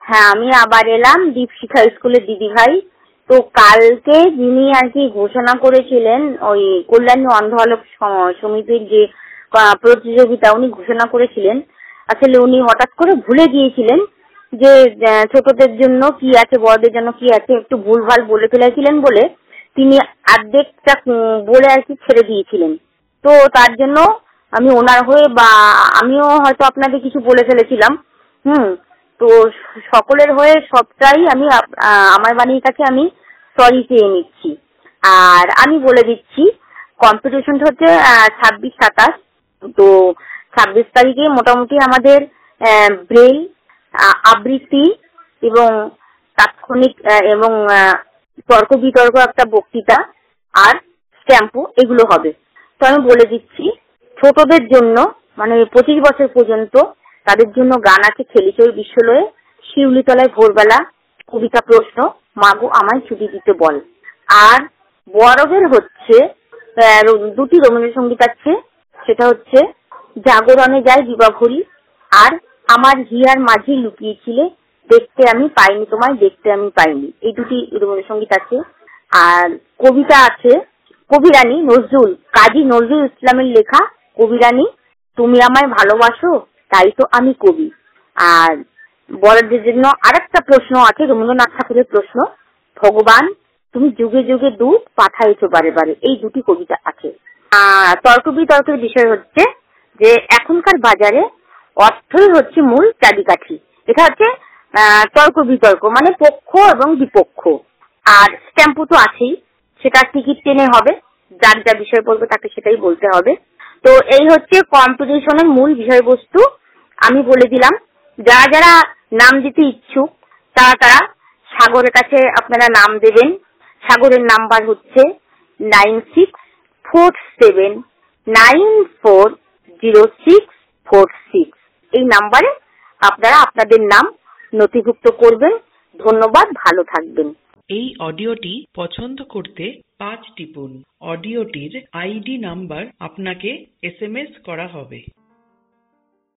হ্যাঁ, আমি আবার এলাম দীপশিখা স্কুলের দিদিভাই। তো কালকে যিনি আর কি ঘোষণা করেছিলেন ওই কল্যাণী অন্ধ আলোক সমিতির যে প্রতিযোগিতা উনি ঘোষণা করেছিলেন, আসলে উনি হঠাৎ করে ভুলে গিয়েছিলেন যে ছোটদের জন্য কি আছে, বড়দের জন্য কি আছে, একটু ভুলভাল বলে ফেলেছিলেন বলে তিনি অর্ধেকটা বলে আর কি ছেড়ে দিয়েছিলেন। তো তার জন্য আমি ওনার হয়ে বা আমিও হয়তো আপনাদের কিছু বলে ফেলেছিলাম। তো সকলের হয়ে সবটাই আমি আমার বাণীর কাছে আমি সরি চেয়ে নিচ্ছি। আর আমি বলে দিচ্ছি কম্পিটিশনটা হচ্ছে 26-27। তো 26 তারিখে মোটামুটি আমাদের ব্রেল, আবৃত্তি এবং তাৎক্ষণিক এবং তর্ক বিতর্ক একটা বক্তৃতা আর স্ট্যাম্পু এগুলো হবে। তো আমি বলে দিচ্ছি ছোটদের জন্য মানে 25 বছর পর্যন্ত তাদের জন্য গান আছে খেলিচই বিশ্বলয়ে, শিউলিতলায় ভোরবেলা, কবিতা প্রশ্ন, মাগো আমায় ছুটি দিতে বল। আর বড়দের হচ্ছে দুটি রবীন্দ্রসঙ্গীত আছে, সেটা হচ্ছে জাগরণে যায় দিবাভরি আর আমার হিয়ার মাঝে লুকিয়েছিলে, দেখতে আমি পাইনি তোমায়, দেখতে আমি পাইনি। এই দুটি রবীন্দ্রসঙ্গীত আছে। আর কবিতা আছে কবিরানী নজরুল, কাজী নজরুল ইসলামের লেখা কবিরানী, তুমি আমায় ভালোবাসো তাই তো আমি কবি। আর বড়দের জন্য আরেকটা প্রশ্ন আছে রবীন্দ্রনাথ ঠাকুরের প্রশ্ন, ভগবান তুমি যুগে যুগে দুধ পাঠাইছো বারে বারে। এই দুটি কবিতা আছে। তর্ক বিতর্কের বিষয় হচ্ছে যে এখনকার বাজারে অর্থই হচ্ছে মূল চাবিকাঠি। এটা হচ্ছে তর্ক বিতর্ক মানে পক্ষ এবং বিপক্ষ। আর স্ট্যাম্পু তো আছেই, সেটা টিকিট টেনে হবে, যার যা বিষয় পড়বে তাকে সেটাই বলতে হবে। তো এই হচ্ছে কম্পিটিশনের মূল বিষয়বস্তু। আমি বলে দিলাম, যারা যারা নাম দিতে ইচ্ছুক তারা সাগরের কাছে আপনারা নাম দেবেন। সাগরের নাম্বার হচ্ছে 9647940646। এই নাম্বারে আপনারা আপনাদের নাম নথিভুক্ত করবেন। ধন্যবাদ, ভালো থাকবেন। এই অডিওটি পছন্দ করতে 5 টিপুন। অডিওটির আইডি নাম্বার আপনাকে SMS করা হবে।